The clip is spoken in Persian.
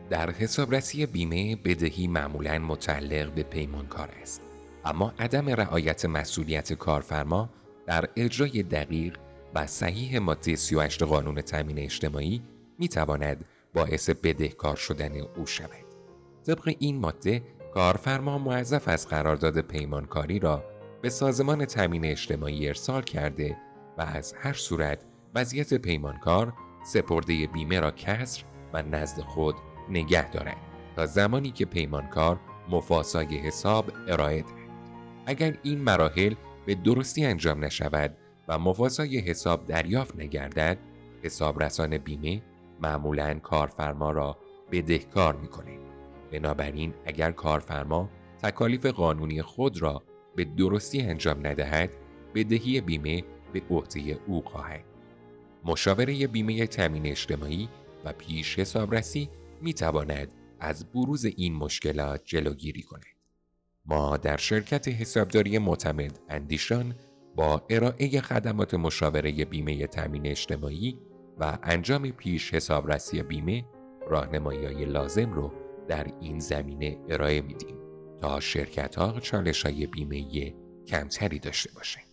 در حسابرسی بیمه، بدهی معمولاً متعلق به پیمانکار است، اما عدم رعایت مسئولیت کارفرما در اجرای دقیق و صحیح ماده 38 قانون تامین اجتماعی می‌تواند باعث بدهکار شدن او شود. طبق این ماده، کارفرما موظف است قرارداد پیمانکاری را به سازمان تامین اجتماعی ارسال کرده و از هر صورت وضعیت پیمانکار سپرده بیمه را کسر و نزد خود نگه دارد تا زمانی که پیمانکار مفاسای حساب ارائه دهد. اگر این مراحل به درستی انجام نشود و مفاسای حساب دریافت نگردد، حسابرسان بیمه معمولاً کارفرما را بدهکار می‌کند. بنابراین اگر کارفرما تکالیف قانونی خود را به درستی انجام ندهد، بدهی بیمه به عهده او خواهد. مشاوره بیمه تامین اجتماعی و پیش حسابرسی می تواند از بروز این مشکلات جلوگیری کند. ما در شرکت حسابداری معتمد اندیشان با ارائه خدمات مشاوره بیمه تامین اجتماعی و انجام پیش حسابرسی بیمه راهنمایی‌های لازم رو در این زمینه ارائه میدیم تا شرکت‌ها چالش‌های بیمه‌ای کمتری داشته باشند.